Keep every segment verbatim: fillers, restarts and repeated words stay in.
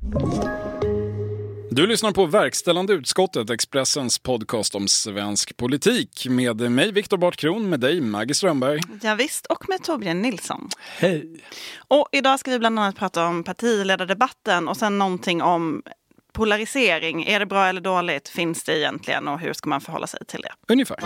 Du lyssnar på Verkställande utskottet, Expressens podcast om svensk politik. Med mig, Viktor Bartkron, med dig, Maggie Strömberg. Ja, visst, och med Torbjörn Nilsson. Hej! Och idag ska vi bland annat prata om partiledardebatten och sen någonting om polarisering. Är det bra eller dåligt? Finns det egentligen? Och hur ska man förhålla sig till det? Ungefär.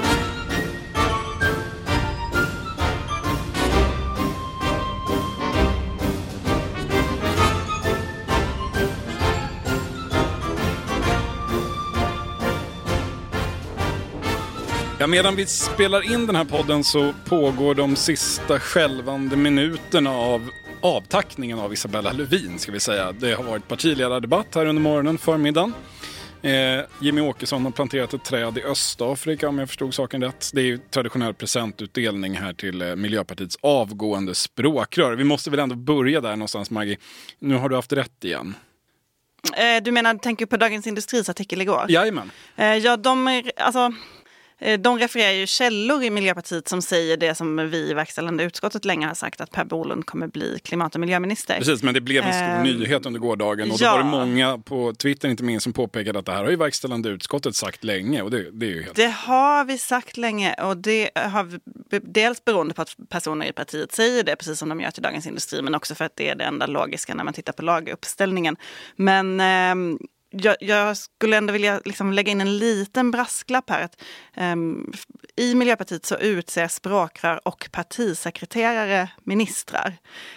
Ja, medan vi spelar in den här podden så pågår de sista skälvande minuterna av avtackningen av Isabella Lövin, ska vi säga. Det har varit partiledardebatt här under morgonen, förmiddagen. Eh, Jimmy Åkesson har planterat ett träd i Östafrika, om jag förstod saken rätt. Det är ju traditionell presentutdelning här till eh, Miljöpartiets avgående språkrör. Vi måste väl ändå börja där någonstans, Maggie. Nu har du haft rätt igen. Eh, du menar, tänker på Dagens Industris artikel igår? Jajamän. Eh, ja, de är, alltså... De refererar ju källor i Miljöpartiet som säger det som vi i verkställande utskottet länge har sagt, att Per Bolund kommer bli klimat- och miljöminister. Precis, men det blev en stor um, nyhet under gårdagen och ja. Då var det många på Twitter inte minst som påpekade att det här har ju verkställande utskottet sagt länge och det, det är ju helt... Det har vi sagt länge och det har vi, dels beroende på att personer i partiet säger det, precis som de gör till Dagens Industri, men också för att det är det enda logiska när man tittar på laguppställningen. Men... Um, Jag, jag skulle ändå vilja liksom lägga in en liten brasklapp här. Att, um, i Miljöpartiet så utser språkrör och partisekreterare ministrar.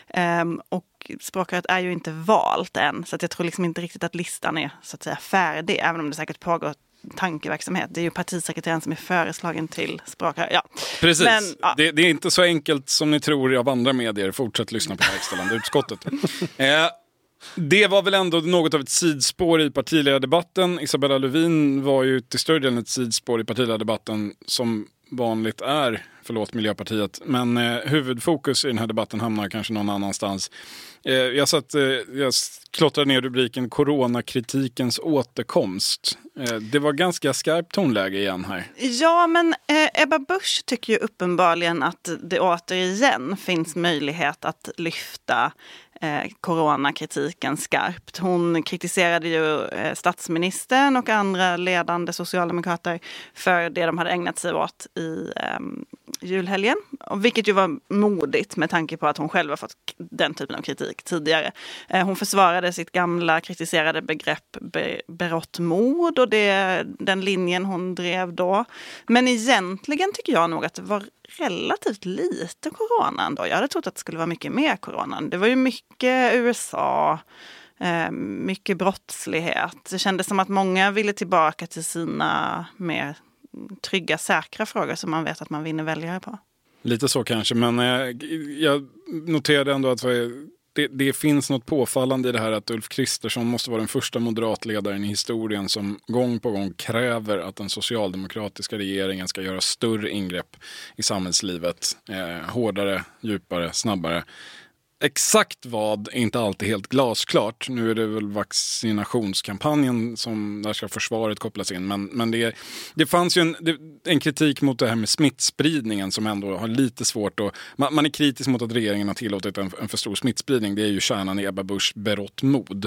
Um, och språkröret är ju inte valt än. Så att jag tror liksom inte riktigt att listan är så att säga färdig. Även om det säkert pågår tankeverksamhet. Det är ju partisekreteraren som är föreslagen till språkrör. Ja. Precis. Men, ja. det, det är inte så enkelt som ni tror av andra medier. Fortsätt lyssna på verkställande utskottet. eh, Det var väl ändå något av ett sidspår i partiledardebatten. Isabella Lövin var ju till större delen ett sidspår i partiledardebatten som vanligt är, förlåt Miljöpartiet. Men eh, huvudfokus i den här debatten hamnar kanske någon annanstans. Eh, jag satt, eh, jag klottrade ner rubriken Coronakritikens återkomst. Eh, det var ganska skarpt tonläge igen här. Ja, men eh, Ebba Busch tycker ju uppenbarligen att det återigen finns möjlighet att lyfta Eh, coronakritiken skarpt. Hon kritiserade ju eh, statsministern och andra ledande socialdemokrater för det de hade ägnat sig åt i eh, julhelgen. Och vilket ju var modigt med tanke på att hon själv har fått den typen av kritik tidigare. Eh, hon försvarade sitt gamla kritiserade begrepp be- berått mod och det, den linjen hon drev då. Men egentligen tycker jag nog att det var relativt lite corona ändå. Jag hade trott att det skulle vara mycket mer corona. Det var ju mycket U S A, eh, mycket brottslighet. Det kändes som att många ville tillbaka till sina mer trygga, säkra frågor som man vet att man vinner väljare på. Lite så kanske, men eh, jag noterade ändå att det, det finns något påfallande i det här att Ulf Kristersson måste vara den första moderatledaren i historien som gång på gång kräver att den socialdemokratiska regeringen ska göra större ingrepp i samhällslivet. Eh, hårdare, djupare, snabbare. Exakt vad är inte alltid helt glasklart. Nu är det väl vaccinationskampanjen som där ska försvaret kopplas in. Men, men det, det fanns ju en, det, en kritik mot det här med smittspridningen som ändå har lite svårt att... Man, man är kritisk mot att regeringen har tillåtit en, en för stor smittspridning. Det är ju kärnan i Ebba Buschs berått mod.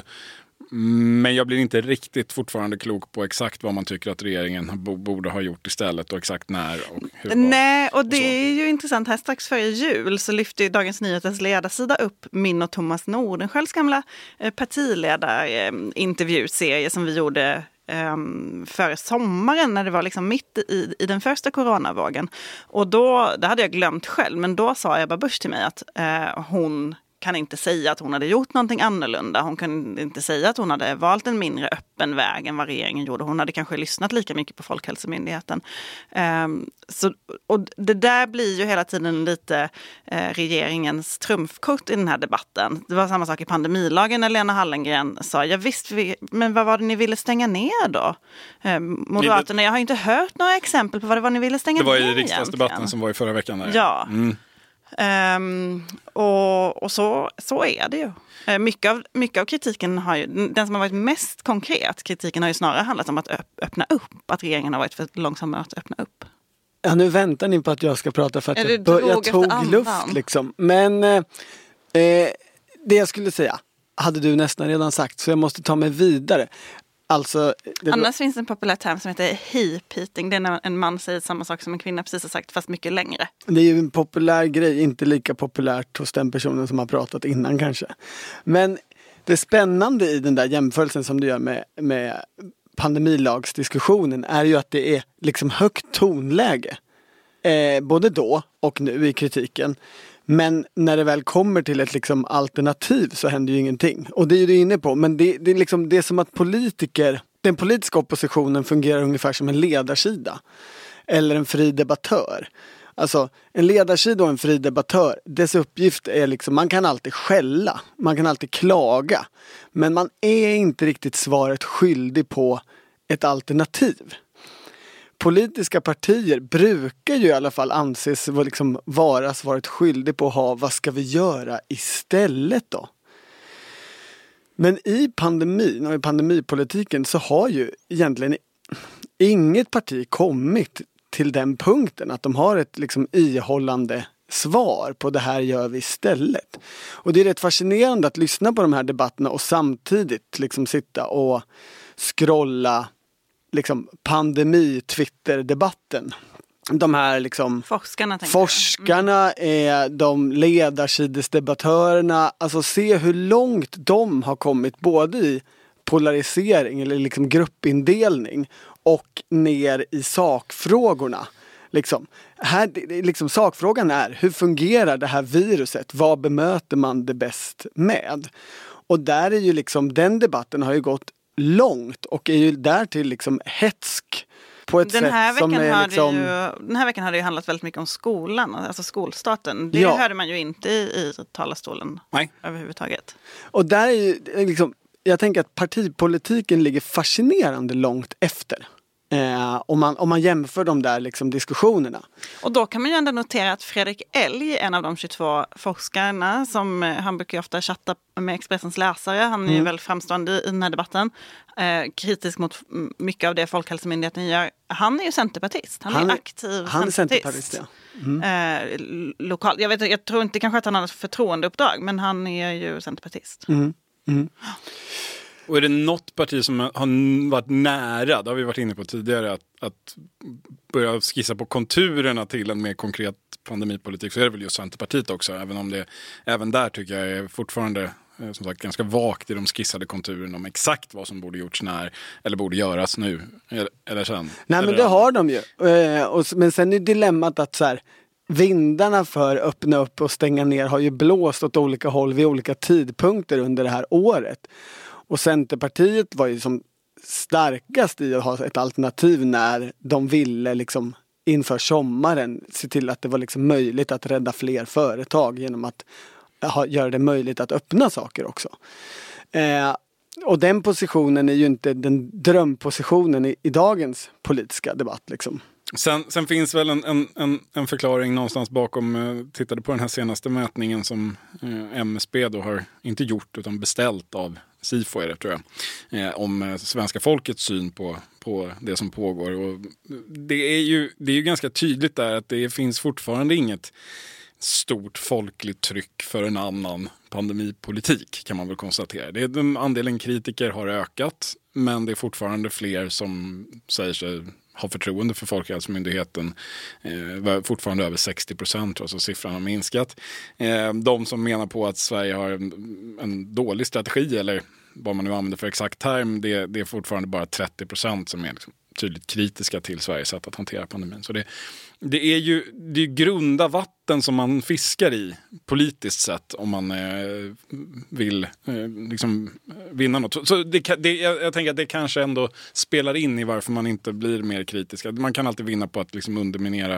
Men jag blir inte riktigt fortfarande klok på exakt vad man tycker att regeringen borde ha gjort istället och exakt när och hur. Nej, och det och är ju intressant. Här strax före jul så lyfte Dagens Nyheters ledarsida upp min och Thomas Nordenskiölds gamla partiledarintervjuserie som vi gjorde Um, för sommaren när det var liksom mitt i, i den första coronavågen. Och då, det hade jag glömt själv, men då sa Ebba Busch till mig att uh, hon kan inte säga att hon hade gjort någonting annorlunda. Hon kan inte säga att hon hade valt en mindre öppen väg än vad regeringen gjorde. Hon hade kanske lyssnat lika mycket på Folkhälsomyndigheten. Um, så, och det där blir ju hela tiden lite uh, regeringens trumfkort i den här debatten. Det var samma sak i pandemilagen när Lena Hallengren sa, ja visst, vi, men vad var det ni ville stänga ner då? Um, Moderaterna, jag har inte hört några exempel på vad det var ni ville stänga ner. Det var i riksdagsdebatten egentligen som var i förra veckan. Där. Ja. Mm. Um, och och så, så är det ju. Uh, mycket, av, mycket av kritiken har ju, den som har varit mest konkret, kritiken har ju snarare handlat om att öppna upp, att regeringen har varit för långsam att öppna upp. Ja, nu väntar ni på att jag ska prata för att jag, jag, jag tog luft liksom. Men eh, det jag skulle säga, hade du nästan redan sagt, så jag måste ta mig vidare. Alltså, det... Annars finns en populär term som heter heap-eating. Det är när en man säger samma sak som en kvinna precis har sagt, fast mycket längre. Det är ju en populär grej, inte lika populärt hos den personen som har pratat innan kanske. Men det spännande i den där jämförelsen som du gör med, med pandemilagsdiskussionen är ju att det är liksom högt tonläge. Eh, både då och nu i kritiken. Men när det väl kommer till ett liksom alternativ så händer ju ingenting. Och det är ju du inne på. Men det, det, är liksom, det är som att politiker, den politiska oppositionen fungerar ungefär som en ledarsida. Eller en fri debattör. Alltså en ledarsida och en fri debattör, dess uppgift är liksom, man kan alltid skälla. Man kan alltid klaga. Men man är inte riktigt svaret skyldig på ett alternativ. Politiska partier brukar ju i alla fall anses liksom vara svaret skyldig på att ha, vad ska vi göra istället då? Men i pandemin och i pandemipolitiken så har ju egentligen inget parti kommit till den punkten att de har ett liksom ihållande svar på det här gör vi istället. Och det är rätt fascinerande att lyssna på de här debatterna och samtidigt liksom sitta och scrolla liksom pandemi-Twitter-debatten. De här liksom forskarna, forskarna är de ledarsidesdebattörerna. Alltså se hur långt de har kommit både i polarisering eller liksom gruppindelning och ner i sakfrågorna. Liksom. Här, liksom, sakfrågan är, hur fungerar det här viruset? Vad bemöter man det bäst med? Och där är ju liksom, den debatten har ju gått långt och är ju därtill liksom hetsk på ett den här sätt som är liksom... Ju, den här veckan har det ju handlat väldigt mycket om skolan, alltså skolstarten. Det ja. hörde man ju inte i, i talarstolen Nej. överhuvudtaget. Och där är ju liksom, jag tänker att partipolitiken ligger fascinerande långt efter. Eh, om, man, om man jämför de där liksom diskussionerna. Och då kan man ju ändå notera att Fredrik Elg, en av de tjugotvå forskarna som han brukar ofta chatta med Expressens läsare, han är mm. ju väl framstående i den här debatten, eh, kritisk mot mycket av det Folkhälsomyndigheten gör. Han är ju centerpartist, han, han är aktiv han är centerpartist. centerpartist ja. mm. eh, lokal, jag, vet, jag tror inte kanske att han har ett förtroendeuppdrag, men han är ju centerpartist. Mm. Mm. Och är det något parti som har varit nära, det har vi varit inne på tidigare, att, att börja skissa på konturerna till en mer konkret pandemipolitik, så är det väl just Centerpartiet också. Även om det, även där tycker jag är fortfarande som sagt ganska vagt i de skissade konturerna om exakt vad som borde gjorts när, eller borde göras nu, eller, eller sen. Nej eller men det har de ju. Eh, och, men sen är dilemmat att så här, vindarna för öppna upp och stänga ner har ju blåst åt olika håll vid olika tidpunkter under det här året. Och Centerpartiet var ju som starkast i att ha ett alternativ när de ville liksom inför sommaren se till att det var liksom möjligt att rädda fler företag genom att ha, göra det möjligt att öppna saker också. Eh, och den positionen är ju inte den drömpositionen i, i dagens politiska debatt liksom. Sen, sen finns väl en, en, en, en förklaring någonstans bakom, eh, tittade på den här senaste mätningen som eh, M S B då har inte gjort utan beställt av SIFO är det tror jag, eh, om eh, svenska folkets syn på, på det som pågår. Och det är ju, det är ju ganska tydligt där att det finns fortfarande inget stort folkligt tryck för en annan pandemipolitik kan man väl konstatera. Det är, den andelen kritiker har ökat, men det är fortfarande fler som säger sig ha förtroende för Folkhälsomyndigheten. Eh, fortfarande över sextio procent, alltså siffran har minskat. Eh, de som menar på att Sverige har en, en dålig strategi, eller vad man nu använder för exakt term, det, det är fortfarande bara trettio procent som är liksom tydligt kritiska till Sveriges sätt att hantera pandemin. Så det, det är ju det är grunda vatten som man fiskar i politiskt sett om man eh, vill eh, liksom vinna något. Så det, det, jag, jag tänker att det kanske ändå spelar in i varför man inte blir mer kritisk. Man kan alltid vinna på att liksom underminera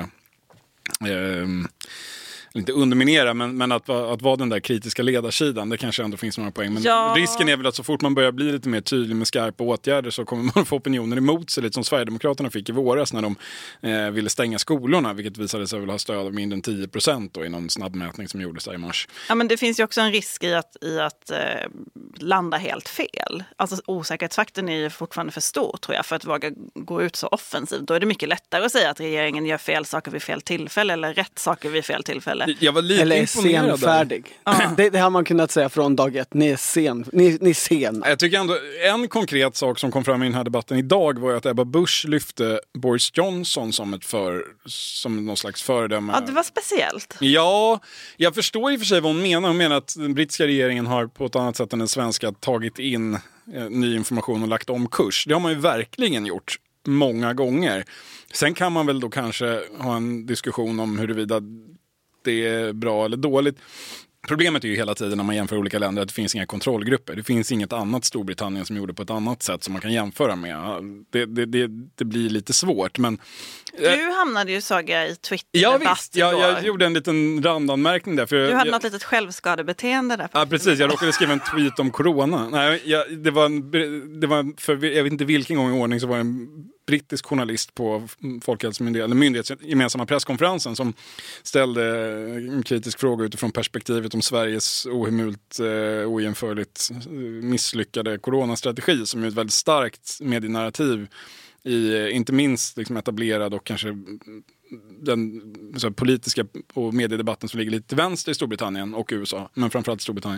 eh, inte underminera, men, men att, att vara den där kritiska ledarsidan, det kanske ändå finns några poäng. Men ja. risken är väl att så fort man börjar bli lite mer tydlig med skarpa åtgärder så kommer man få opinioner emot sig, lite som Sverigedemokraterna fick i våras när de eh, ville stänga skolorna, vilket visade sig väl ha stöd av mindre än tio procent då, i någon snabbmätning som gjordes där i mars. Ja, men det finns ju också en risk i att, i att eh, landa helt fel. Alltså osäkerhetsfaktorn är ju fortfarande för stor tror jag för att våga gå ut så offensivt. Då är det mycket lättare att säga att regeringen gör fel saker vid fel tillfälle eller rätt saker vid fel tillfälle Eller, Jag var lite eller är imponerad där. senfärdig. Ja. Det, det har man kunnat säga från dag ett. Ni är sen. Ni, ni är sena. Jag tycker ändå, en konkret sak som kom fram i den här debatten idag var ju att Ebba Busch lyfte Boris Johnson som ett för, som någon slags föredöme. Ja, det var speciellt. Ja, jag förstår i och för sig vad hon menar. Hon menar att den brittiska regeringen har på ett annat sätt än den svenska tagit in eh, ny information och lagt om kurs. Det har man ju verkligen gjort många gånger. Sen kan man väl då kanske ha en diskussion om huruvida det är bra eller dåligt. Problemet är ju hela tiden när man jämför olika länder att det finns inga kontrollgrupper. Det finns inget annat Storbritannien som gjorde på ett annat sätt som man kan jämföra med. Det, det, det, det blir lite svårt, men... Du hamnade ju, såg jag, i Twitter. Ja visst, jag, jag gjorde en liten randanmärkning där. För du hade jag, något litet självskadebeteende där. Ja precis, jag råkade skriva en tweet om corona. Nej, jag, det var, en, det var för jag vet inte vilken gång i ordning så var det en brittisk journalist på Folkhälsomyndigheten, eller myndighetsgemensamma presskonferensen som ställde en kritisk fråga utifrån perspektivet om Sveriges ohemult, eh, ojämförligt misslyckade coronastrategi som är ett väldigt starkt medienarrativ i inte minst liksom etablerad och kanske den så här, politiska och mediedebatten som ligger lite till vänster i Storbritannien och U S A, men framförallt Storbritannien.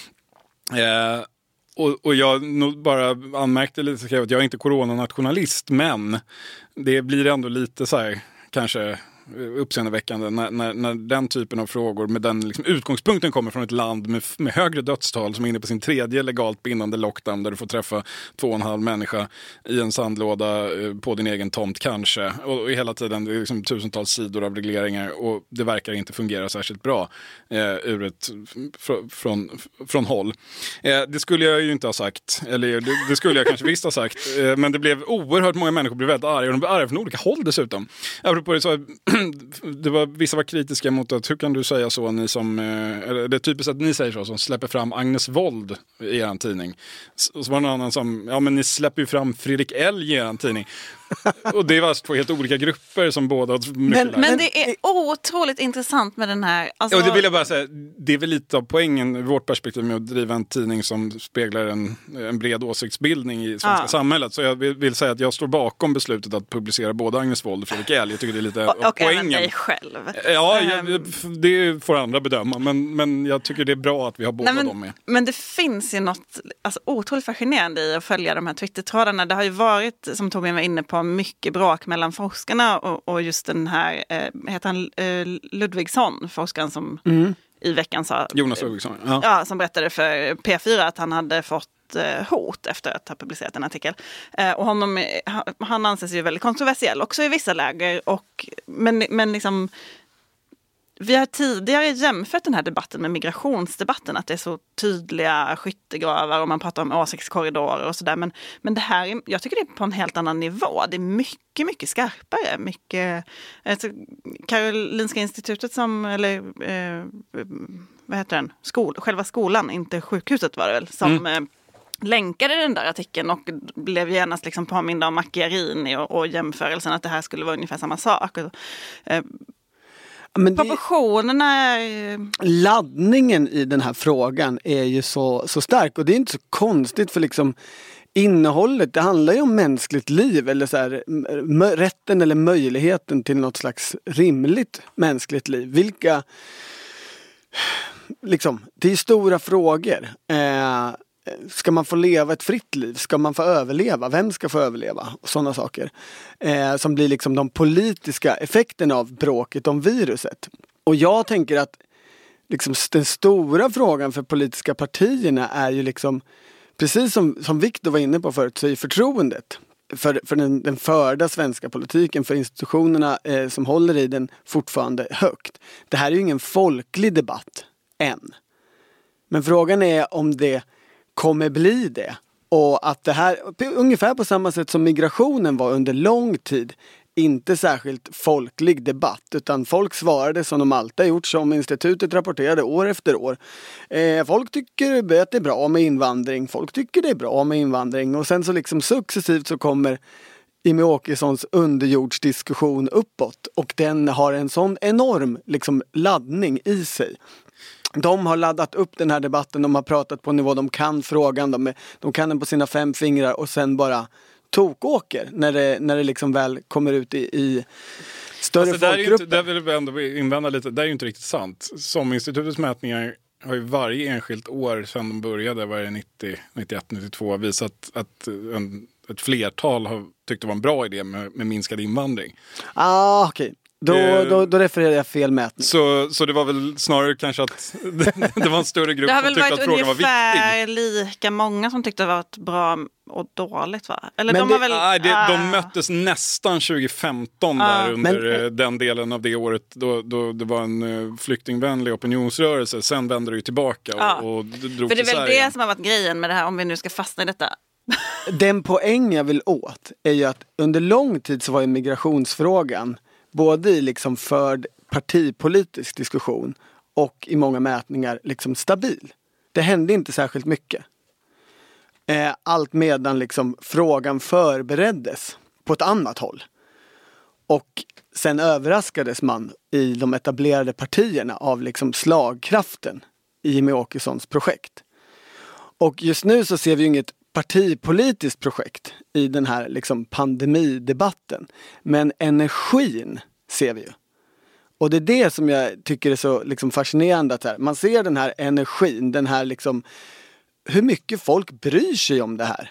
Eh, och, och jag nog bara anmärkte lite att jag är inte coronanationalist, men det blir ändå lite så här kanske uppseendeväckande när, när, när den typen av frågor med den liksom, utgångspunkten kommer från ett land med, med högre dödstal som är inne på sin tredje legalt bindande lockdown där du får träffa två och en halv människa i en sandlåda eh, på din egen tomt kanske och, och hela tiden det är liksom tusentals sidor av regleringar och det verkar inte fungera särskilt bra eh, ur ett fr- från, från håll. Eh, det skulle jag ju inte ha sagt, eller det, det skulle jag kanske visst ha sagt, eh, men det blev oerhört många människor blev väldigt arga och de blev arga från olika håll dessutom. Apropå det så det var, vissa var kritiska mot att hur kan du säga så ni som, eller det är typiskt att ni säger så som släpper fram Agnes Wold i er tidning. Och så var det någon annan som, ja men ni släpper ju fram Fredrik Elg i er tidning. Och det var två helt olika grupper som båda men, men det är otroligt intressant med den här alltså... Och det vill jag bara säga, det är väl lite av poängen i vårt perspektiv med att driva en tidning som speglar en, en bred åsiktsbildning i svenska ja. samhället. Så jag vill, vill säga att jag står bakom beslutet att publicera både Agnes Wold och Fredrik Elg. Jag tycker det är lite och, och poängen. Och även dig själv. Ja, jag, det får andra bedöma. Men, men jag tycker det är bra att vi har båda Nej, men, dem med. Men det finns ju något alltså, otroligt fascinerande i att följa de här Twitter-trådarna. Det har ju varit, som Torbjörn var inne på, mycket bråk mellan forskarna och, och just den här, eh, heter han eh, Ludvigsson, forskaren som mm. i veckan sa... Jonas Ludvigsson, ja. ja. Som berättade för P fyra att han hade fått eh, hot efter att ha publicerat en artikel. Eh, och honom, han, han anses ju väldigt kontroversiell också i vissa läger. Och, men, men liksom... Vi har tidigare jämfört den här debatten med migrationsdebatten, att det är så tydliga skyttegravar och man pratar om åsiktskorridorer och sådär. Men, men det här, är, jag tycker det är på en helt annan nivå. Det är mycket, mycket skarpare. Mycket, alltså, Karolinska institutet som, eller eh, vad heter den? Skol, själva skolan, inte sjukhuset var det väl, som... Mm. Eh, länkade den där artikeln och blev genast liksom påminda om Macchiarini och, och jämförelsen att det här skulle vara ungefär samma sak. Och, eh, Men det, proportionerna är... Laddningen i den här frågan är ju så, så stark och det är inte så konstigt för liksom innehållet, det handlar ju om mänskligt liv eller så här, m- rätten eller möjligheten till något slags rimligt mänskligt liv. Vilka liksom, det är stora frågor. Eh, Ska man få leva ett fritt liv? Ska man få överleva? Vem ska få överleva? Och sådana saker. Eh, som blir liksom de politiska effekterna av bråket om viruset. Och jag tänker att liksom den stora frågan för politiska partierna är ju liksom, precis som, som Victor var inne på förut, så är förtroendet för, för den, den förda svenska politiken, för institutionerna eh, som håller i den fortfarande högt. Det här är ju ingen folklig debatt än. Men frågan är om det kommer bli det. Och att det här, ungefär på samma sätt som migrationen var under lång tid, inte särskilt folklig debatt, utan folk svarade som de alltid har gjort, som institutet rapporterade år efter år. Eh, folk tycker att det är bra med invandring, folk tycker det är bra med invandring, och sen så liksom successivt så kommer Jimmie Åkessons underjordsdiskussion uppåt, och den har en sån enorm liksom laddning i sig. De har laddat upp den här debatten, de har pratat på en nivå, de kan frågan, de, är, de kan den på sina fem fingrar och sen bara tokåker när det, när det liksom väl kommer ut i, i Större alltså, där är ju folkgrupper. inte, där vill vi ändå invända lite, det är ju inte riktigt sant. SOM-institutets mätningar har ju varje enskilt år sedan de började, var det nittio, nittioett, nittiotvå, visat att en, ett flertal har tyckt det var en bra idé med, med minskad invandring. Ah, okej. Okay. Då, det, då, då refererar jag fel mätning. Så, så det var väl snarare kanske att det, det var en större grupp som tyckte att frågan var viktig. Det har väl varit ungefär lika många som tyckte det var ett bra och dåligt, va? Eller men de det, har väl... Nej, det, ah. de möttes nästan tjugo femton Ah. där under Men, den delen av det året då, då det var en uh, flyktingvänlig opinionsrörelse. Sen vände det ju tillbaka och, ah. och drog För det är till väl Sverige. det som har varit grejen med det här, om vi nu ska fastna i detta. Den poäng jag vill åt är ju att under lång tid så var ju migrationsfrågan både i liksom förd partipolitisk diskussion och i många mätningar liksom stabil. Det hände inte särskilt mycket. Eh, allt medan liksom frågan förbereddes på ett annat håll. Och sen överraskades man i de etablerade partierna av liksom slagkraften i Jimmie Åkessons projekt. Och just nu så ser vi ju inget partipolitiskt projekt i den här liksom pandemidebatten. Men energin ser vi ju. Och det är det som jag tycker är så liksom fascinerande. Att här, man ser den här energin, den här liksom, hur mycket folk bryr sig om det här.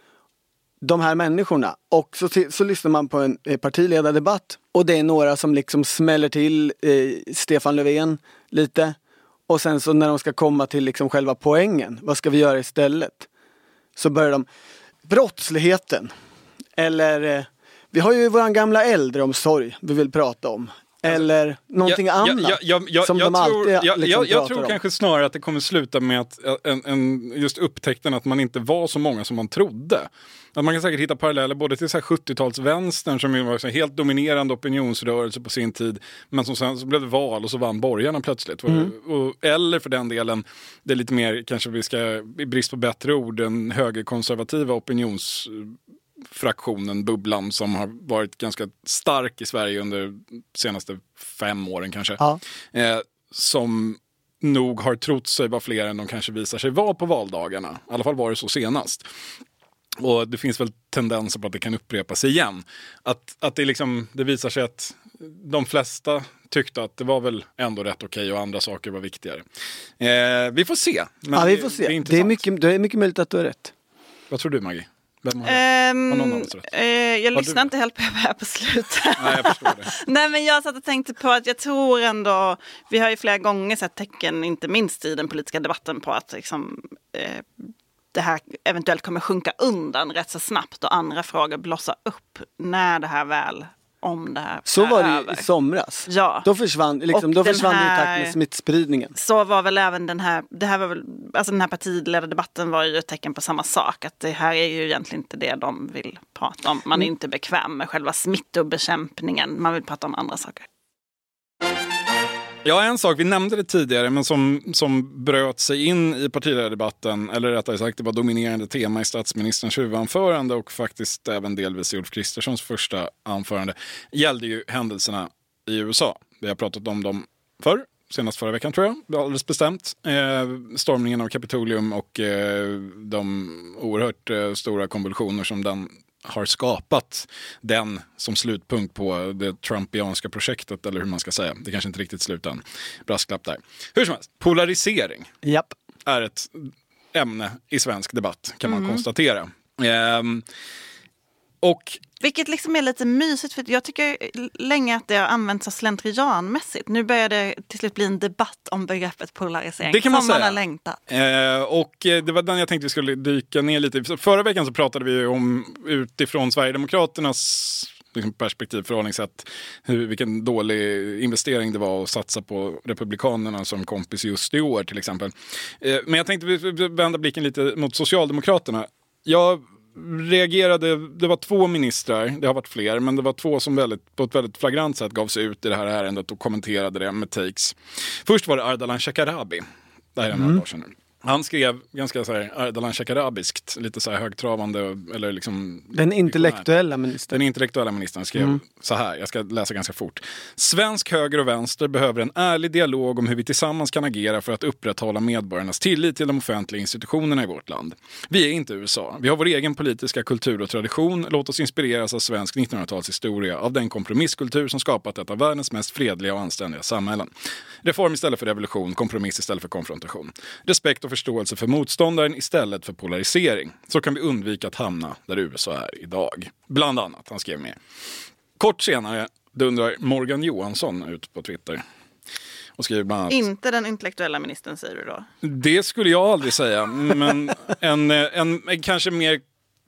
De här människorna. Och så, så lyssnar man på en partiledardebatt och det är några som liksom smäller till eh, Stefan Löfven lite. Och sen så när de ska komma till liksom själva poängen, vad ska vi göra istället? Så börjar de, brottsligheten. Eller, eh, vi har ju våran gamla äldreomsorg vi vill prata om. Eller någonting ja, annat ja, ja, ja, som jag de tror, alltid ja, liksom jag, jag pratar tror om. kanske snarare att det kommer sluta med att en, en, just upptäckten att man inte var så många som man trodde. Att man kan säkert hitta paralleller både till så här sjuttiotalsvänstern som var så helt dominerande opinionsrörelse på sin tid, men som sen så blev det val och så vann borgarna plötsligt. Mm. Och, eller för den delen, det är lite mer, kanske vi ska, i brist på bättre ord, en högerkonservativa opinions fraktionen, bubblan, som har varit ganska stark i Sverige under de senaste fem åren kanske. Ja. Eh, som nog har trott sig vara fler än de kanske visar sig vara på valdagarna. I alla fall var det så senast. Och det finns väl tendenser på att det kan upprepas igen. Att, att det, liksom, det visar sig att de flesta tyckte att det var väl ändå rätt okej och andra saker var viktigare. Eh, vi får se. Men ja, vi får se. Det, det, är det, är mycket, det är mycket möjligt att du har rätt. Vad tror du, Maggie? Vem har, um, har någon av oss rätt? Uh, jag har lyssnar du? inte helt på här på slutet. Nej, jag förstår det. Nej, men jag satt och tänkte på att jag tror ändå, vi har ju flera gånger sett tecken, inte minst i den politiska debatten, på att liksom, eh, det här eventuellt kommer sjunka undan rätt så snabbt och andra frågor blossa upp när det här väl, om det här så var det över. i somras. Ja. Då försvann, liksom, då försvann här, det i takt med smittspridningen. Så var väl även den här, det här var väl, alltså den här partiledardebatten var ju ett tecken på samma sak. Att det här är ju egentligen inte det de vill prata om. Man är mm. inte bekväm med själva smittobekämpningen. Man vill prata om andra saker. Ja, en sak, vi nämnde det tidigare, men som, som bröt sig in i partiledardebatten, eller rättare sagt, det var dominerande tema i statsministerns huvudanförande och faktiskt även delvis i Ulf Kristerssons första anförande, gällde ju händelserna i U S A. Vi har pratat om dem förr, senast förra veckan tror jag, alldeles bestämt. Eh, stormningen av Kapitolium och eh, de oerhört eh, stora konvulsioner som den har skapat, den som slutpunkt på det trumpianska projektet, eller hur man ska säga. Det kanske inte riktigt slutar. Brasklapp där. Hur som helst, polarisering Japp. är ett ämne i svensk debatt, kan man mm. konstatera. Ehm, och Vilket liksom är lite mysigt, för jag tycker länge att det har använts så slentrianmässigt. Nu börjar det till slut bli en debatt om begreppet polarisering. Det kan man som säga. Man har längtat. Eh, och det var den jag tänkte vi skulle dyka ner lite i. Förra veckan så pratade vi om utifrån Sverigedemokraternas liksom, perspektiv, förhållningssätt, hur, vilken dålig investering det var att satsa på Republikanerna som kompis just i år till exempel. Eh, men jag tänkte vi vända blicken lite mot Socialdemokraterna. Jag reagerade, det var två ministrar, det har varit fler, men det var två som väldigt, på ett väldigt flagrant sätt gav sig ut i det här ärendet och kommenterade det med takes. Först var det Ardalan Shekarabi, det här är en mm. år sedan nu. Han skrev ganska så här Ardalan Shekarabiskt, lite så här högtravande eller liksom den intellektuella ministern. Den intellektuella ministern skrev mm. så här, jag ska läsa ganska fort. Svensk höger och vänster behöver en ärlig dialog om hur vi tillsammans kan agera för att upprätthålla medborgarnas tillit till de offentliga institutionerna i vårt land. Vi är inte U S A. Vi har vår egen politiska kultur och tradition. Låt oss inspireras av svensk nittonhundratalshistoria, av den kompromisskultur som skapat ett av världens mest fredliga och anständiga samhällen. Reform istället för revolution, kompromiss istället för konfrontation. Respekt och förståelse för motståndaren istället för polarisering. Så kan vi undvika att hamna där U S A är idag. Bland annat, han skrev med. Kort senare dundrar Morgan Johansson ut på Twitter. Och skriver bland annat, inte den intellektuella ministern, säger du då? Det skulle jag aldrig säga. Men en, en, en kanske mer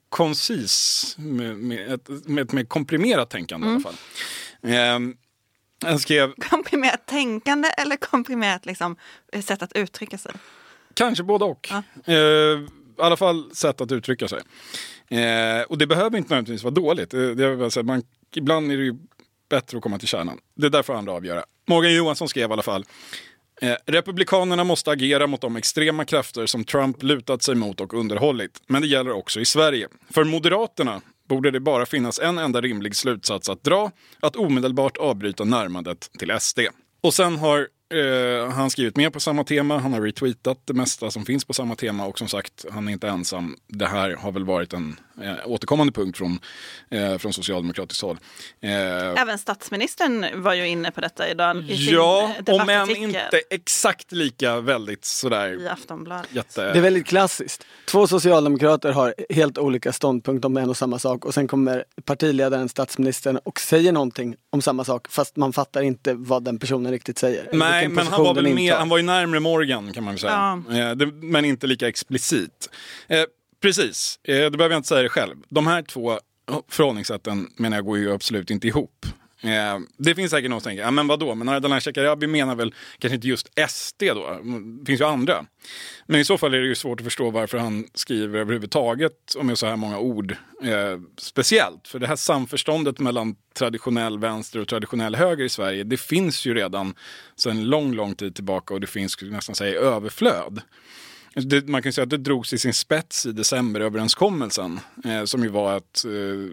koncis, med, med, ett, med ett mer komprimerat tänkande mm. i alla fall. Ehm, han skrev... Komprimerat tänkande eller komprimerat liksom, sätt att uttrycka sig? Kanske både och. Ja. Eh, I alla fall sätt att uttrycka sig. Eh, och det behöver inte nödvändigtvis vara dåligt. Det, det är så, man, ibland är det ju bättre att komma till kärnan. Det är därför andra avgöra. Morgan Johansson skrev i alla fall. Eh, Republikanerna måste agera mot de extrema krafter som Trump lutat sig mot och underhållit. Men det gäller också i Sverige. För Moderaterna borde det bara finnas en enda rimlig slutsats att dra. Att omedelbart avbryta närmandet till S D. Och sen har Uh, han skrivit mer på samma tema, han har retweetat det mesta som finns på samma tema och som sagt, han är inte ensam. Det här har väl varit en uh, återkommande punkt från, uh, från socialdemokratiskt håll. Uh, Även statsministern var ju inne på detta idag i sin ja, debattartikel. om än inte exakt lika väldigt sådär. I Aftonbladet. Jätte... Det är väldigt klassiskt. Två socialdemokrater har helt olika ståndpunkt om en och samma sak och sen kommer partiledaren, statsministern och säger någonting om samma sak fast man fattar inte vad den personen riktigt säger. Nej, men han var väl med, han var ju närmare Morgan kan man väl säga. Ja. Eh, det, men inte lika explicit. Eh, precis, eh, det behöver jag inte säga det själv. De här två förhållningssätten menar jag går ju absolut inte ihop. Eh, det finns säkert någon som tänker, ja men vadå? Men Ardalan Shekarabi menar väl kanske inte just S D då? Det finns ju andra. Men i så fall är det ju svårt att förstå varför han skriver överhuvudtaget och med så här många ord. Eh, speciellt, för det här samförståndet mellan traditionell vänster och traditionell höger i Sverige, det finns ju redan sedan lång, lång tid tillbaka och det finns, skulle jag nästan säga, överflöd. Det, man kan säga att det drogs i sin spets i decemberöverenskommelsen eh, som ju var att eh,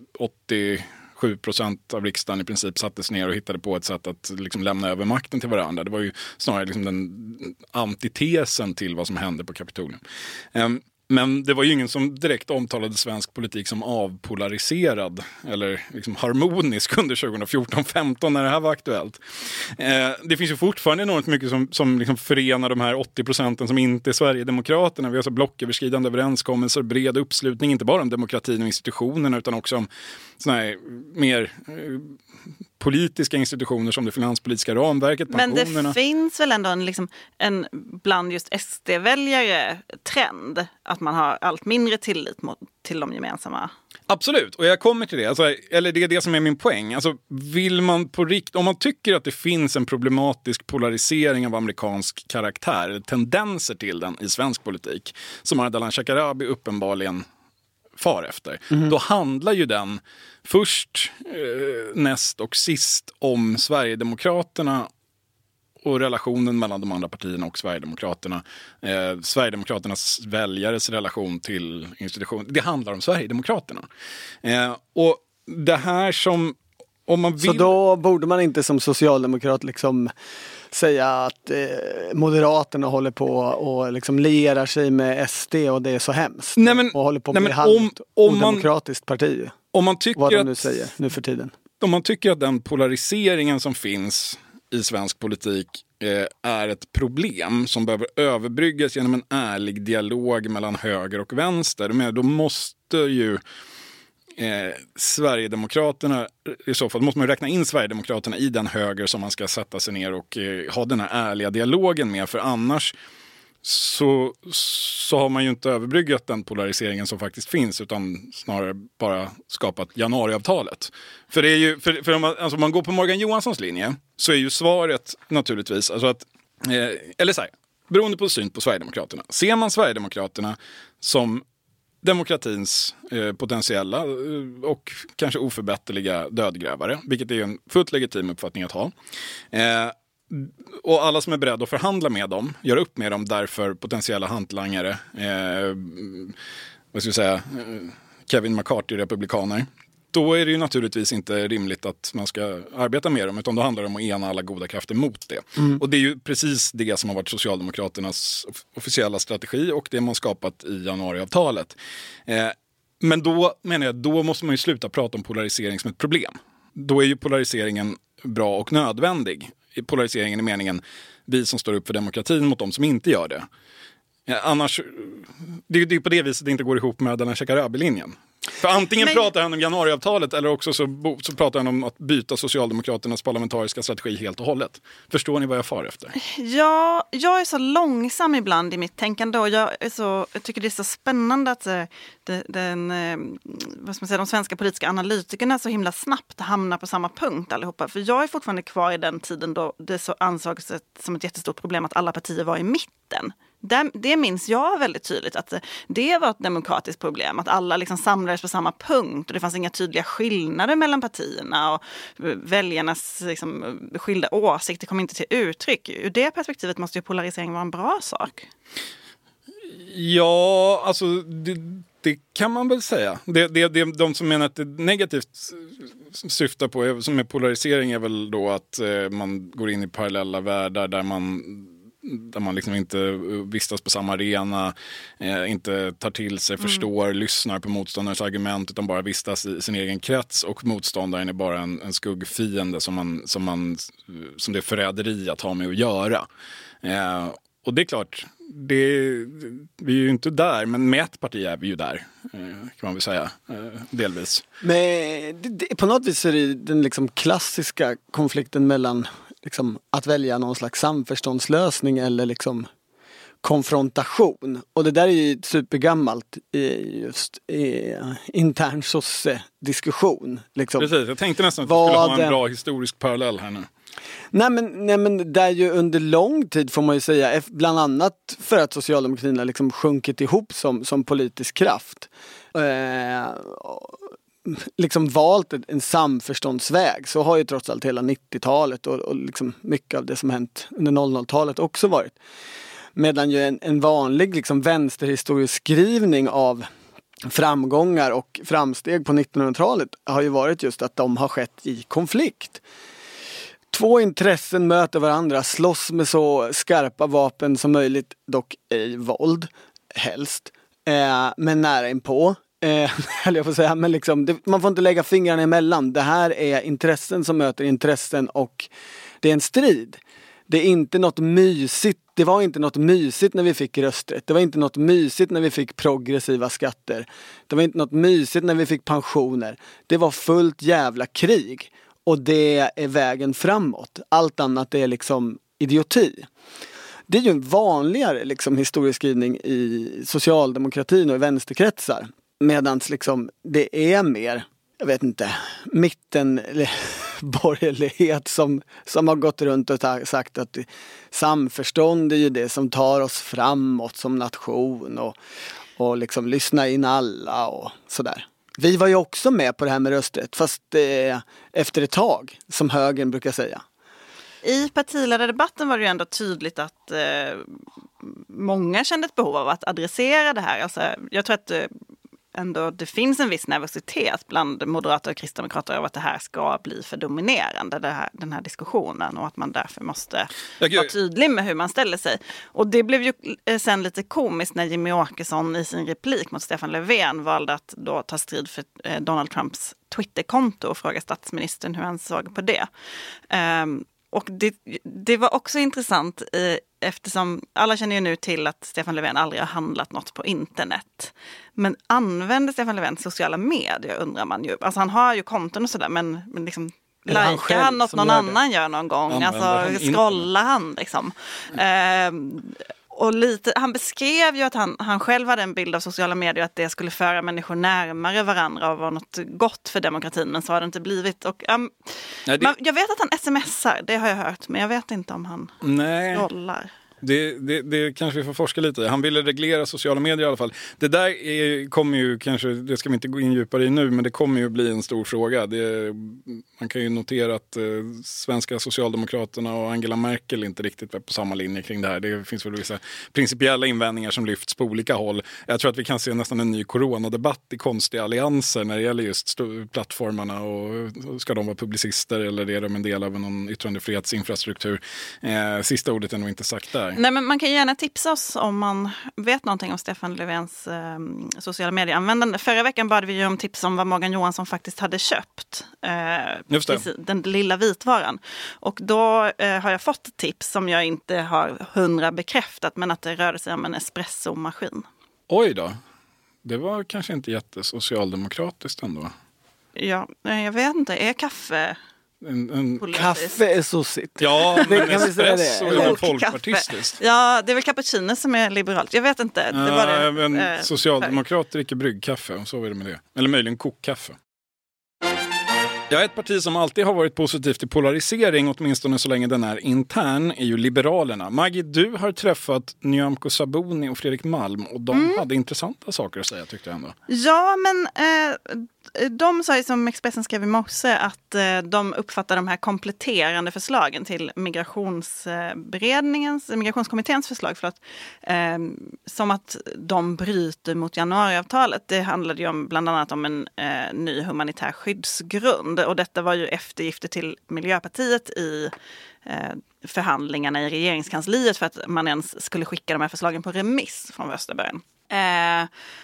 åttiosju procent av riksdagen i princip sattes ner och hittade på ett sätt att liksom lämna över makten till varandra. Det var ju snarare liksom den antitesen till vad som hände på Kapitolium. Eh, Men det var ju ingen som direkt omtalade svensk politik som avpolariserad eller liksom harmonisk under tjugohundrafjorton femton när det här var aktuellt. Eh, det finns ju fortfarande enormt mycket som, som liksom förenar de här åttio procenten som inte är Sverigedemokraterna. Vi har så blocköverskridande överenskommelser, bred uppslutning, inte bara om demokratin och institutionerna utan också om såna här mer eh, politiska institutioner som det finanspolitiska ramverket, pensionerna. Men det finns väl ändå en, liksom, en bland just S D-väljare trend att man har allt mindre tillit mot, till de gemensamma. Absolut, och jag kommer till det. Alltså, eller det är det som är min poäng. Alltså, vill man på rikt- om man tycker att det finns en problematisk polarisering av amerikansk karaktär, eller tendenser till den i svensk politik, som Ardalan Shekarabi uppenbarligen far efter, mm. då handlar ju den först, eh, näst och sist om Sverigedemokraterna och relationen mellan de andra partierna och Sverigedemokraterna. Eh, Sverigedemokraternas väljares relation till institutionen. Det handlar om Sverigedemokraterna. Eh, och det här som... Om man vill... Så då borde man inte som socialdemokrat liksom säga att eh, Moderaterna håller på och liksom lierar sig med S D och det är så hemskt. Nej, men, och håller på nej, med om, om man, demokratiskt parti. Om man tycker vad de att, nu säger nu för tiden. Om man tycker att den polariseringen som finns i svensk politik eh, är ett problem som behöver överbryggas genom en ärlig dialog mellan höger och vänster. Men då måste ju Eh, Sverigedemokraterna, i så fall måste man räkna in Sverigedemokraterna i den höger som man ska sätta sig ner och eh, ha den här ärliga dialogen med, för annars så, så har man ju inte överbryggat den polariseringen som faktiskt finns utan snarare bara skapat januariavtalet. För det är ju, för, för om man, alltså om man går på Morgan Johanssons linje så är ju svaret naturligtvis alltså att, eh, eller så här, beroende på syn på Sverigedemokraterna. Ser man Sverigedemokraterna som demokratins eh, potentiella eh, och kanske oförbätterliga dödgrävare, vilket är en fullt legitim uppfattning att ha. Eh, och alla som är beredda att förhandla med dem, göra upp med dem därför potentiella hantlangare, eh, vad ska jag säga, Kevin McCarthy-republikaner. Då är det ju naturligtvis inte rimligt att man ska arbeta med dem, utan då handlar det om att ena alla goda krafter mot det. Mm. Och det är ju precis det som har varit Socialdemokraternas officiella strategi och det man skapat i januariavtalet. Eh, men då menar jag, då måste man ju sluta prata om polarisering som ett problem. Då är ju polariseringen bra och nödvändig. Polariseringen i meningen vi som står upp för demokratin mot de som inte gör det. Ja, annars, det är ju på det viset det inte går ihop med den här Shekarabi-linjen. För antingen Men... pratar han om januariavtalet eller också så, så pratar han om att byta Socialdemokraternas parlamentariska strategi helt och hållet. Förstår ni vad jag far efter? Ja, jag är så långsam ibland i mitt tänkande och jag, är så, jag tycker det är så spännande att det, den, vad ska man säga, de svenska politiska analytikerna så himla snabbt hamnar på samma punkt allihopa. För jag är fortfarande kvar i den tiden då det så ansågs som ett jättestort problem att alla partier var i mitten. Det, det minns jag väldigt tydligt att det var ett demokratiskt problem, att alla liksom samlades på samma punkt och det fanns inga tydliga skillnader mellan partierna och väljarnas liksom, skilda åsikter kom inte till uttryck. Ur det perspektivet måste ju polarisering vara en bra sak. Ja, alltså det, det kan man väl säga. Det, det, det, de som menar att det negativt syftar på som är polarisering är väl då att eh, man går in i parallella världar där man där man liksom inte vistas på samma arena, eh, inte tar till sig, mm. förstår, lyssnar på motståndarens argument utan bara vistas i sin egen krets och motståndaren är bara en, en skuggfiende som, man, som, man, som det är förräderi att ha med att göra. Eh, och det är klart, det, vi är ju inte där, men med ett parti är vi ju där, eh, kan man väl säga, eh, delvis. Men det, det, på något vis är det den liksom klassiska konflikten mellan liksom, att välja någon slags samförståndslösning eller liksom konfrontation. Och det där är ju supergammalt i just i intern sosse-diskussion. Liksom. Precis, jag tänkte nästan att vi skulle ha en bra historisk parallell här nu. Nej men, nej men där ju under lång tid får man ju säga, bland annat för att socialdemokratin har liksom sjunkit ihop som, som politisk kraft. Eh, liksom valt en samförståndsväg, så har ju trots allt hela nittiotalet och, och liksom mycket av det som hänt under noll noll-talet också varit. Medan ju en, en vanlig liksom vänsterhistorieskrivning av framgångar och framsteg på nittonhundratalet har ju varit just att de har skett i konflikt. Två intressen möter varandra, slåss med så skarpa vapen som möjligt, dock ej våld, helst, eh, men nära inpå. Eh, eller jag får säga, men liksom, det, man får inte lägga fingrarna emellan. Det här är intressen som möter intressen och det är en strid. Det är inte något mysigt. Det var inte något mysigt när vi fick rösträtt. Det var inte något mysigt när vi fick progressiva skatter. Det var inte något mysigt när vi fick pensioner. Det var fullt jävla krig. Och det är vägen framåt. Allt annat är liksom idioti. Det är ju en vanligare liksom historieskrivning i socialdemokratin och i vänsterkretsar. Medans liksom det är mer, jag vet inte, mitten borgerlighet som, som har gått runt och ta, sagt att samförstånd är ju det som tar oss framåt som nation och, och liksom lyssna in alla och sådär. Vi var ju också med på det här med rösträtt, fast eh, efter ett tag, som högern brukar säga. I partiledardebatten var det ju ändå tydligt att eh, många kände ett behov av att adressera det här. Alltså, jag tror att eh, ändå det finns en viss nervositet bland moderater och kristdemokrater av att det här ska bli för dominerande, det här, den här diskussionen, och att man därför måste ja, vara tydlig med hur man ställer sig. Och det blev ju sen lite komiskt när Jimmy Åkesson i sin replik mot Stefan Löfven valde att då ta strid för Donald Trumps Twitterkonto och fråga statsministern hur han såg på det. Um, Och det, det var också intressant eh, eftersom alla känner ju nu till att Stefan Löfven aldrig har handlat något på internet. Men använder Stefan Löfven sociala medier, undrar man ju. Alltså han har ju konton och sådär, men, men liksom likar han, han något någon annan gör någon gång? Använder alltså scrollar han liksom. Eh, och lite, han beskrev ju att han, han själv hade en bild av sociala medier att det skulle föra människor närmare varandra och vara något gott för demokratin, men så har det inte blivit. Och, um, Nej, det... man, jag vet att han smsar, det har jag hört, men jag vet inte om han Nej. rollar. Det, det, det kanske vi får forska lite i. Han ville reglera sociala medier i alla fall. Det där är, kommer ju kanske, det ska vi inte gå in djupare i nu, men det kommer ju bli en stor fråga. Det, man kan ju notera att eh, svenska Socialdemokraterna och Angela Merkel inte riktigt är på samma linje kring det här. Det finns väl vissa principiella invändningar som lyfts på olika håll. Jag tror att vi kan se nästan en ny coronadebatt i konstiga allianser när det gäller just st- plattformarna och ska de vara publicister eller är de en del av någon yttrandefrihetsinfrastruktur. Eh, sista ordet är nog inte sagt där. Nej, men man kan gärna tipsa oss om man vet någonting om Stefan Löfvens eh, sociala medieanvändande. Förra veckan bad vi ju om tips om vad Morgan Johansson faktiskt hade köpt. Eh, Just det. precis, den lilla vitvaran. Och då eh, har jag fått tips som jag inte har hundra bekräftat, men att det rörde sig om en espressomaskin. Oj då. Det var kanske inte jättesocialdemokratiskt ändå. Ja, jag vet inte. Är kaffe... En, en... Kaffe är sossigt. Ja, men kan vi säga det? espresso är Eller väl folkpartistiskt. Ja, det är väl cappuccino som är liberalt. Jag vet inte. Det var Ja, det, men eh, socialdemokrater dricker bryggkaffe, och så är det med det. Eller möjligen kokkaffe. Ja, ett parti som alltid har varit positivt till polarisering, åtminstone så länge den är intern, är ju Liberalerna. Maggie, du har träffat Nyamko Sabuni och Fredrik Malm och de mm. hade intressanta saker att säga, tyckte jag ändå. Ja, men eh, de sa ju, som Expressen skrev i morse, att eh, de uppfattar de här kompletterande förslagen till migrationsberedningens, migrationskommitténs förslag, förlåt, eh, som att de bryter mot januariavtalet. Det handlade ju om, bland annat om en eh, ny humanitär skyddsgrund. Och detta var ju eftergifter till Miljöpartiet i eh, förhandlingarna i regeringskansliet för att man ens skulle skicka de här förslagen på remiss från första början. Eh,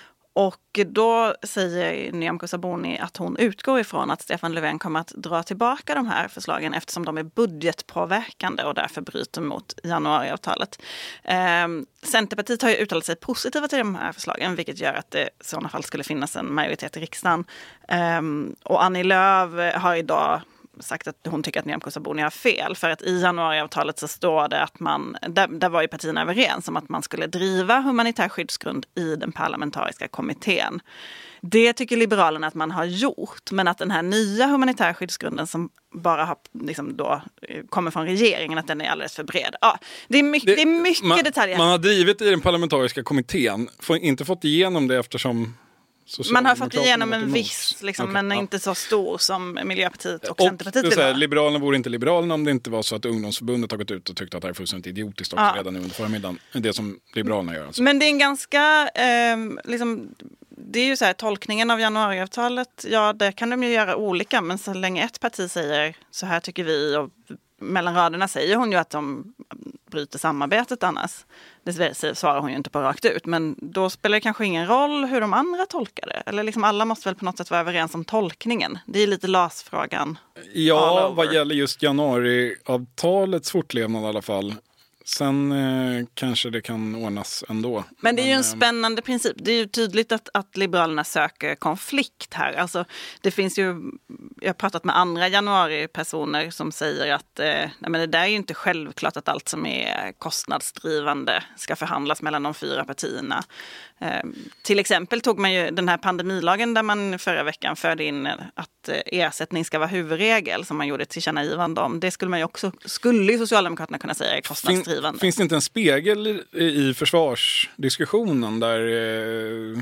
och då säger Nyamko Sabuni att hon utgår ifrån att Stefan Löfven kommer att dra tillbaka de här förslagen eftersom de är budgetpåverkande och därför bryter mot januariavtalet. Eh, Centerpartiet har ju uttalat sig positiva till de här förslagen, vilket gör att det i sådana fall skulle finnas en majoritet i riksdagen. Eh, och Annie Lööf har idag sagt att hon tycker att Nyamko Sabuni har fel, för att i januariavtalet så står det att man, där, där var ju partierna överens om att man skulle driva humanitär skyddsgrund i den parlamentariska kommittén. Det tycker Liberalerna att man har gjort, men att den här nya humanitär skyddsgrunden som bara har, liksom då, kommer från regeringen, att den är alldeles för bred. Ja, det är mycket, det, det är mycket man, detaljer. Man har drivit i den parlamentariska kommittén, får inte fått igenom det eftersom man har fått igenom en viss, liksom, okay, men ja. inte så stor som Miljöpartiet och, och Centerpartiet vill vara. Liberalerna vore inte Liberalerna om det inte var så att ungdomsförbundet har gått ut och tyckt att det är fullständigt idiotiskt också, ja. redan nu under förmiddagen. Det som Liberalerna gör. Alltså. Men det är en ganska, eh, liksom, det är ju så här, tolkningen av januariavtalet, ja, det kan de ju göra olika, men så länge ett parti säger så här tycker vi, och mellan raderna säger hon ju att de bryter samarbetet annars. Det svarar hon ju inte på rakt ut. Men då spelar det kanske ingen roll hur de andra tolkar det. Eller liksom alla måste väl på något sätt vara överens om tolkningen. Det är lite L A S-frågan. Ja, vad gäller just januariavtalets fortlevnad i alla fall. Sen eh, kanske det kan ordnas ändå. Men det är ju en spännande princip. Det är ju tydligt att, att Liberalerna söker konflikt här. Alltså, det finns ju, jag har pratat med andra januaripersoner som säger att eh, nej, men det där är ju inte självklart att allt som är kostnadsdrivande ska förhandlas mellan de fyra partierna. Eh, till exempel tog man ju den här pandemilagen där man förra veckan förde in att eh, ersättning ska vara huvudregel, som man gjorde ett tillkännagivande om. Det skulle man ju också, skulle ju Socialdemokraterna kunna säga är kostnadsdrivande. Fin, finns det inte en spegel i, i försvarsdiskussionen där eh,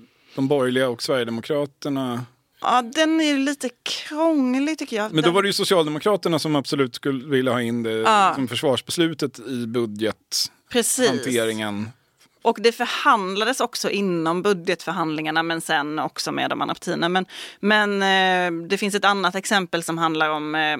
de borgerliga och Sverigedemokraterna... Ja, den är lite krånglig tycker jag. Men då var det ju Socialdemokraterna som absolut skulle vilja ha in det ja. som försvarsbeslutet i budgethanteringen. Och det förhandlades också inom budgetförhandlingarna, men sen också med de andra partierna. Men, men eh, det finns ett annat exempel som handlar om eh,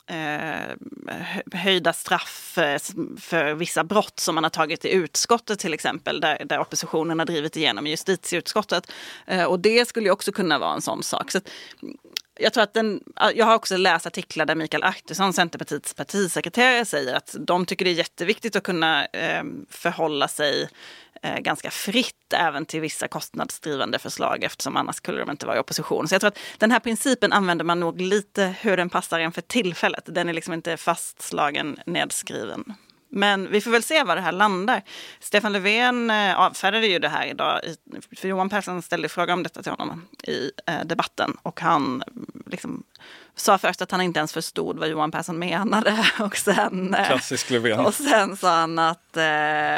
höjda straff för vissa brott som man har tagit i utskottet till exempel, där, där oppositionen har drivit igenom i justitieutskottet. Eh, och det skulle ju också kunna vara en sån sak. Så att, jag tror att den, jag har också läst artiklar där Mikael Artursson, Centerpartiets partisekreterare, säger att de tycker det är jätteviktigt att kunna eh, förhålla sig eh, ganska fritt även till vissa kostnadsdrivande förslag, eftersom annars skulle de inte vara i opposition. Så jag tror att den här principen använder man nog lite hur den passar en för tillfället. Den är liksom inte fastslagen, nedskriven. Men vi får väl se var det här landar. Stefan Löfven avfärdade ju det här idag. För Johan Persson ställde fråga om detta till honom i debatten. Och han liksom sa först att han inte ens förstod vad Johan Persson menade. Och sen, Klassisk Löfven. Och sen sa han att eh,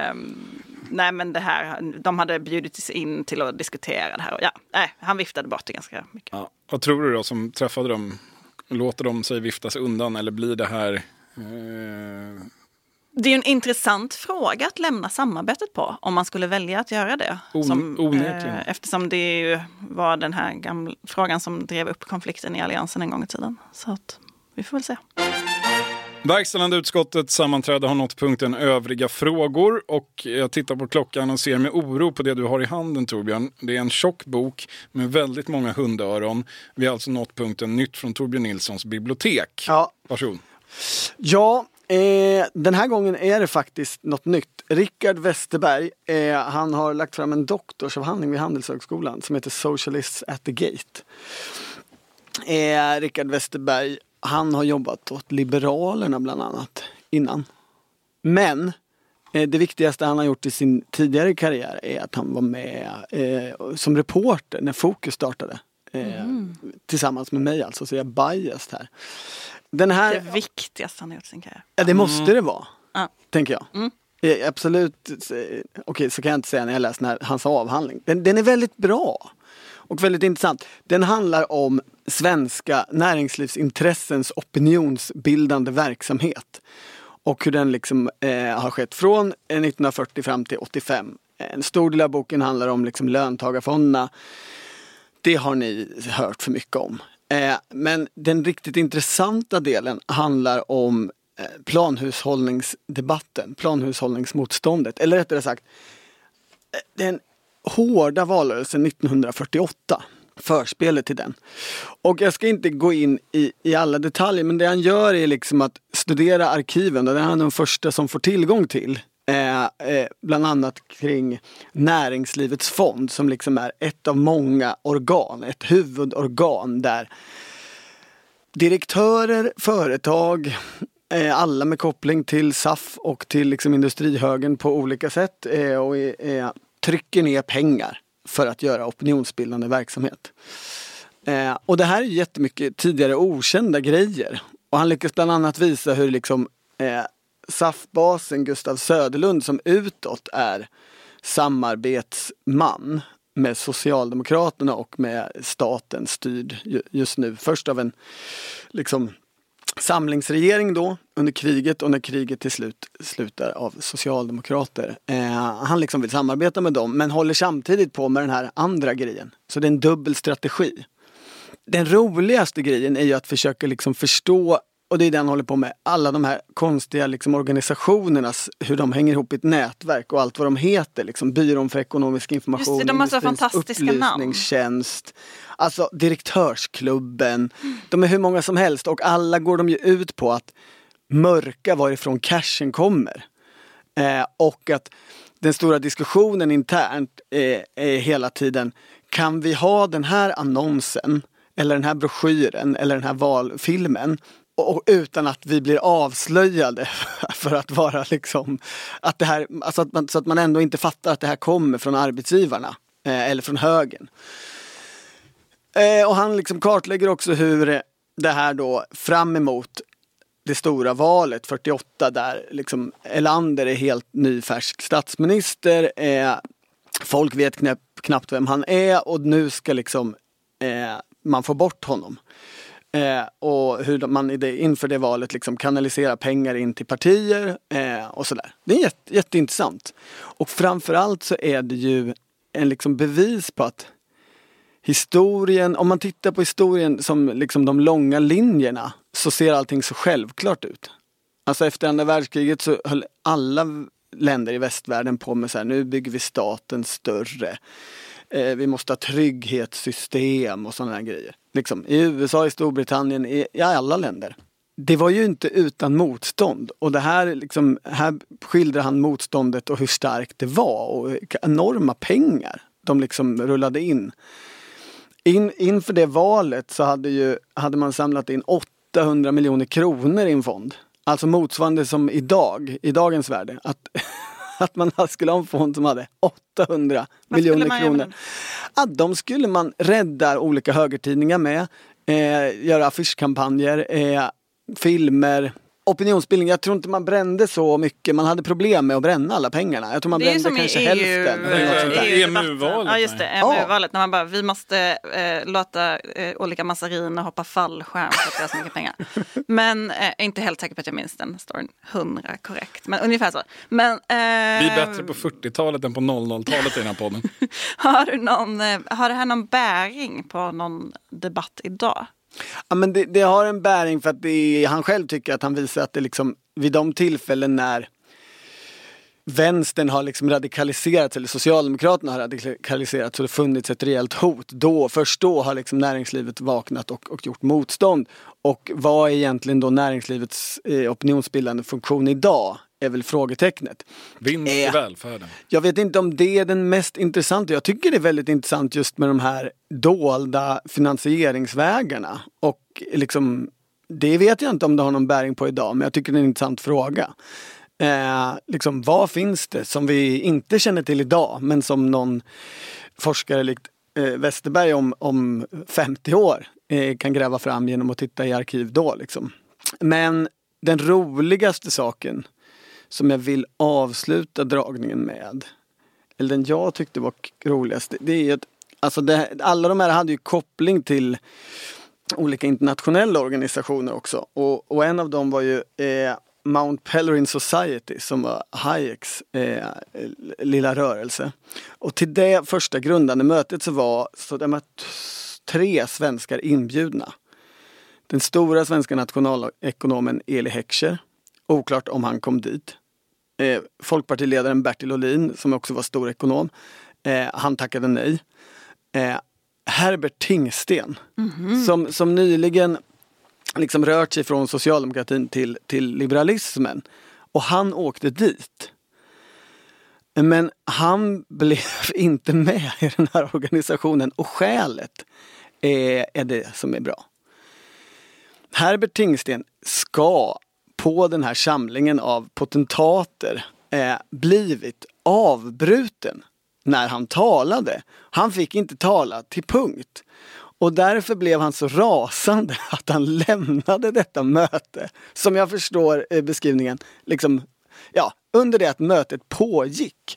nej men det här, de hade bjudit in till att diskutera det här. Och ja, nej, han viftade bort det ganska mycket. Ja. Vad tror du då som träffade dem? Låter de sig viftas undan eller blir det här... Eh... Det är ju en intressant fråga att lämna samarbetet på om man skulle välja att göra det. On- som, onekligen. Eh, eftersom det ju var den här gamla frågan som drev upp konflikten i alliansen en gång i tiden. Så att vi får väl se. Verkställande utskottet sammanträde har nått punkten övriga frågor och jag tittar på klockan och ser med oro på det du har i handen, Torbjörn. Det är en tjock bok med väldigt många hundöron. Vi har alltså nått punkten nytt från Torbjörn Nilssons bibliotek. Ja. Varsågod. Ja, eh, den här gången är det faktiskt något nytt. Rickard Westerberg, eh, han har lagt fram en doktorsavhandling vid Handelshögskolan som heter Socialists at the Gate. Eh, Rickard Westerberg, han har jobbat åt Liberalerna bland annat innan. Men eh, det viktigaste han har gjort i sin tidigare karriär är att han var med eh, som reporter när Fokus startade. Eh, mm. Tillsammans med mig alltså, så jag är biased här. Den här, det viktigaste han har gjort i sin karriär. Ja, det måste mm. det vara, ja. tänker jag. Mm. Eh, absolut, okej, okay, så kan jag inte säga när jag läst när hans avhandling. Den, den är väldigt bra. Och väldigt intressant. Den handlar om svenska näringslivsintressens opinionsbildande verksamhet. Och hur den liksom, eh, har skett från nittonhundrafyrtio fram till åttiofem. En stor del av boken handlar om liksom, löntagarfonderna. Det har ni hört för mycket om. Eh, men den riktigt intressanta delen handlar om eh, planhushållningsdebatten. Planhushållningsmotståndet. Eller rättare sagt, eh, den hårda valrörelsen nittonhundrafyrtioåtta. Förspelet till den. Och jag ska inte gå in i, i alla detaljer, men det han gör är liksom att studera arkiven. Och det är han den första som får tillgång till. Eh, eh, bland annat kring Näringslivets fond som liksom är ett av många organ. Ett huvudorgan där direktörer, företag, eh, alla med koppling till S A F och till liksom industrihögen på olika sätt. Eh, och eh, trycker ner pengar för att göra opinionsbildande verksamhet. Eh, och det här är jättemycket tidigare okända grejer. Och han lyckas bland annat visa hur liksom eh, S A F-basen Gustav Söderlund som utåt är samarbetsman med Socialdemokraterna och med staten styrd just nu. Först av en liksom samlingsregering då under kriget och när kriget till slut slutar av socialdemokrater. Eh, han liksom vill samarbeta med dem men håller samtidigt på med den här andra grejen. Så det är en dubbel strategi. Den roligaste grejen är ju att försöka liksom förstå, och det är den han håller på med, alla de här konstiga liksom organisationernas, hur de hänger ihop i ett nätverk och allt vad de heter. Liksom, byrån för ekonomisk information, just det, de har så fantastiska upplysningstjänst, namn. Alltså direktörsklubben. Mm. De är hur många som helst och alla går de ju ut på att mörka varifrån cashen kommer. Eh, och att den stora diskussionen internt är, är hela tiden, kan vi ha den här annonsen eller den här broschyren eller den här valfilmen och utan att vi blir avslöjade för att vara liksom att det här, alltså att man, så att man ändå inte fattar att det här kommer från arbetsgivarna eh, eller från högen. Eh, och han liksom kartlägger också hur det här då fram emot det stora valet fyrtioåtta där liksom Erlander är helt nyfärsk statsminister. Eh, folk vet knappt, knappt vem han är och nu ska liksom eh, man få bort honom. Eh, och hur man i det, inför det valet liksom kanaliserar pengar in till partier eh, och sådär. Det är jätte, jätteintressant. Och framförallt så är det ju en liksom bevis på att historien, om man tittar på historien som liksom de långa linjerna så ser allting så självklart ut. Alltså efter andra världskriget så höll alla länder i västvärlden på med så här, nu bygger vi staten större. Eh, vi måste ha trygghetssystem och sådana här grejer. Liksom, i U S A, i Storbritannien, i, i alla länder. Det var ju inte utan motstånd. Och det här, liksom, här skildrar han motståndet och hur starkt det var. Och vilka enorma pengar de liksom rullade in. in. Inför det valet så hade, ju, hade man samlat in åttahundra miljoner kronor i en fond. Alltså motsvarande som idag, i dagens värde. Att, att man skulle ha en fond som hade åttahundra miljoner kronor. Ja, de skulle man rädda olika högertidningar med. eh, göra affischkampanjer, eh, filmer, opinionsbildning. Jag tror inte man brände så mycket. Man hade problem med att bränna alla pengarna. Jag tror man det är brände kanske E U, hälften. E M U-valet. Ja, just det. E M U-valet. När man bara, vi måste eh, låta eh, olika massariner hoppa fallskärm för att det är så mycket pengar. Men eh, inte helt säker på att jag minns den storyn hundra korrekt. Men ungefär så. Men, eh, vi är bättre på fyrtiotalet än på noll noll-talet i den här podden. har, du någon, eh, har det här någon bäring på någon debatt idag? Ja, men det, det har en bäring för att det är, han själv tycker att han visar att det liksom vid de tillfällen när vänstern har liksom radikaliserats eller Socialdemokraterna har radikaliserats så det funnits ett rejält hot. Då, först då har liksom näringslivet vaknat och, och gjort motstånd. Och vad är egentligen då näringslivets eh, opinionsbildande funktion idag? Är väl frågetecknet. Vinst i välfärden. Jag vet inte om det är den mest intressanta. Jag tycker det är väldigt intressant just med de här dolda finansieringsvägarna. Och liksom, det vet jag inte om det har någon bäring på idag, men jag tycker det är en intressant fråga. Eh, liksom, vad finns det som vi inte känner till idag, men som någon forskare likt eh, Westerberg om, om femtio år eh, kan gräva fram genom att titta i arkiv då. Liksom. Men den roligaste saken som jag vill avsluta dragningen med, eller den jag tyckte var roligast, det är att alltså det, alla de här hade ju koppling till olika internationella organisationer också. Och, och en av dem var ju eh, Mount Pelerin Society som var Hayeks eh, lilla rörelse. Och till det första grundande mötet så var så de var tre svenskar inbjudna. Den stora svenska nationalekonomen Eli Heckscher, oklart om han kom dit. Eh, Folkpartiledaren Bertil Ohlin, som också var stor ekonom, eh, han tackade nej. Eh, Herbert Tingsten, mm-hmm. som, som nyligen liksom rört sig från socialdemokratin till, till liberalismen. Och han åkte dit. Men han blev inte med i den här organisationen. Och skälet är, är det som är bra. Herbert Tingsten ska på den här samlingen av potentater eh, blivit avbruten när han talade. Han fick inte tala till punkt. Och därför blev han så rasande att han lämnade detta möte. Som jag förstår eh, beskrivningen, liksom, ja, under det att mötet pågick.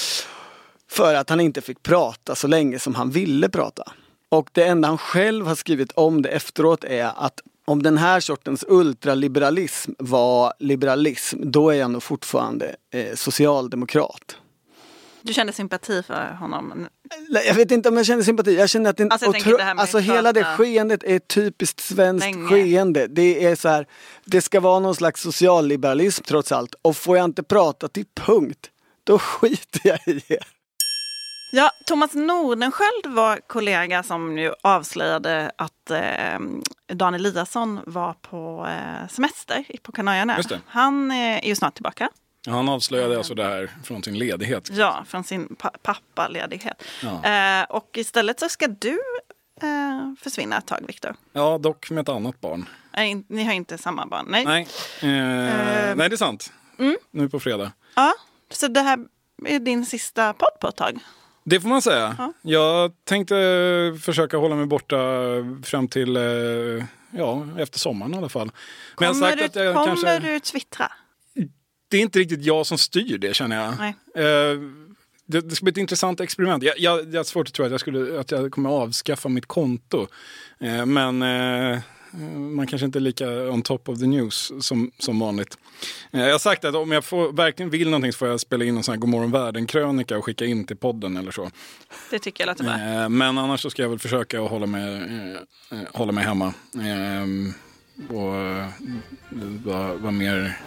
För att han inte fick prata så länge som han ville prata. Och det enda han själv har skrivit om det efteråt är att om den här sortens ultraliberalism var liberalism, då är jag nog fortfarande eh, socialdemokrat. Du kände sympati för honom? Jag vet inte om jag känner sympati. Jag känner att den, alltså, otro- det alltså hela det skeendet är typiskt svenskt länge. Skeende. Det är så här, det ska vara någon slags socialliberalism trots allt. Och får jag inte prata till punkt, då skiter jag i det. Ja, Thomas Nordenskjöld var kollega som ju avslöjade att eh, Dan Eliasson var på eh, semester på Kanarieöarna. Han eh, är ju snart tillbaka. Ja, han avslöjade alltså det här från sin ledighet. Ja, från sin pa- pappaledighet. Ja. Eh, och istället så ska du eh, försvinna ett tag, Viktor. Ja, dock med ett annat barn. Nej, ni har inte samma barn, nej. Nej, eh, eh. nej det är sant. Mm. Nu på fredag. Ja, så det här är din sista podd på ett tag. Det får man säga. Ja. Jag tänkte försöka hålla mig borta fram till, ja, efter sommaren i alla fall. Men kommer jag sagt du, att jag kommer kanske... du twittra? Det är inte riktigt jag som styr det, känner jag. Nej. Uh, det, det ska bli ett intressant experiment. Jag, jag, jag har svårt att tro att jag, skulle, att jag kommer avskaffa mitt konto. Uh, men uh, man kanske inte är lika on top of the news som, som vanligt. Uh, jag har sagt att om jag får, verkligen vill någonting så får jag spela in en sån här Godmorgon Världen-krönika och skicka in till podden eller så. Det tycker jag låter bra. Uh, men annars så ska jag väl försöka att hålla mig, uh, hålla mig hemma. Uh, och uh, vara var mer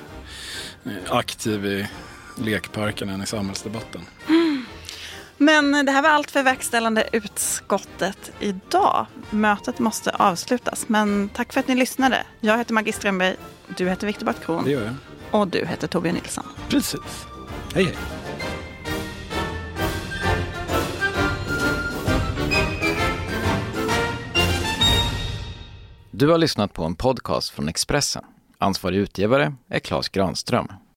aktiv i lekparken än i samhällsdebatten. Mm. Men det här var allt för verkställande utskottet idag. Mötet måste avslutas. Men tack för att ni lyssnade. Jag heter Maggie Strömberg. Du heter Viktor Bartkron. Det gör jag. Och du heter Torbjörn Nilsson. Precis. Hej hej. Du har lyssnat på en podcast från Expressen. Ansvarig utgivare är Claes Granström.